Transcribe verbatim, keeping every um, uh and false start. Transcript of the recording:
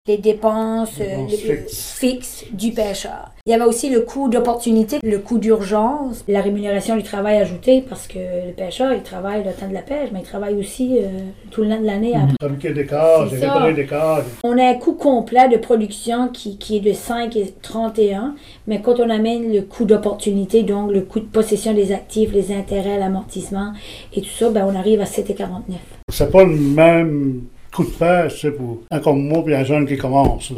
les dépenses, dépenses euh, fixes. fixes du pêcheur. Il y avait aussi le coût d'opportunité, le coût d'urgence, la rémunération du travail ajouté, parce que le pêcheur, il travaille le temps de la pêche, mais il travaille aussi euh, tout le long de l'année après. Fabriquer des cages, C'est ça. réparer des cages. On a un coût complet de production qui, qui est de cinq et trente et un, mais quand on amène le coût d'opportunité, donc le coût de possession des actifs, les intérêts, l'amortissement et tout ça, ben on arrive à sept et quarante-neuf. C'est pas le même coup de pêche, c'est pour un comme moi et un jeune qui commence. Là.